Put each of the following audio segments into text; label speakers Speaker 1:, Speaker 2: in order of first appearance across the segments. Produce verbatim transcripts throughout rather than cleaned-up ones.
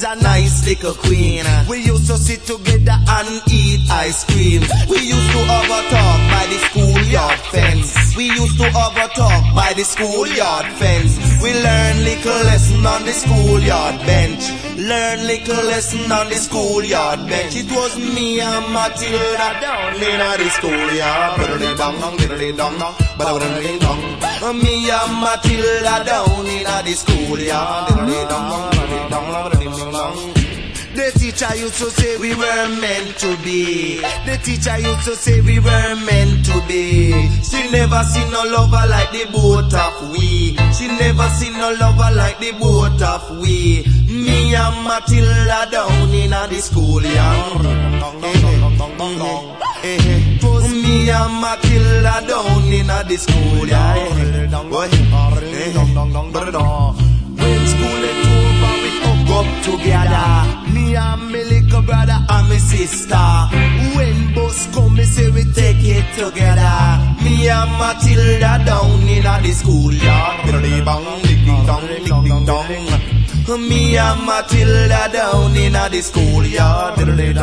Speaker 1: a nice little queen. We used to sit together and eat ice cream. We used to overtalk by the schoolyard fence. We used to overtalk by the schoolyard fence. We learn little lesson on the schoolyard bench. Learn little lesson on the schoolyard bench. It was me and Matilda down in the schoolyard. Me and Matilda down in the schoolyard. The teacher used to say we were meant to be. The teacher used to say we were meant to be. She never seen no lover like the both of we. She never seen no lover like the both of we. Me and Matilda down in the schoolyard. Me and Matilda down in the schoolyard. When school is over, we hug up together. Me and my little brother and my sister. When bus come, me say we take it together. Me and Matilda down in the schoolyard. Me and Matilda down in the schoolyard.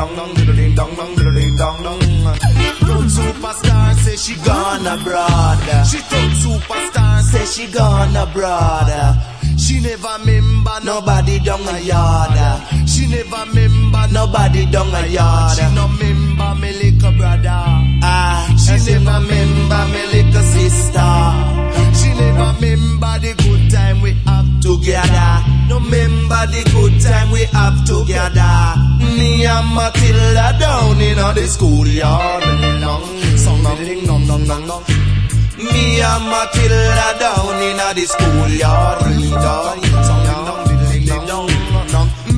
Speaker 1: Told superstar say she gone abroad. She told superstar say she gone abroad. She never remember nobody down a yard. She never remember nobody down a yard. She no remember me little brother. Ah, she never remember me little sister. She never remember the good time we have together. No remember the good time we have together. Me and Matilda down in the schoolyard. Me and Matilda down in the schoolyard.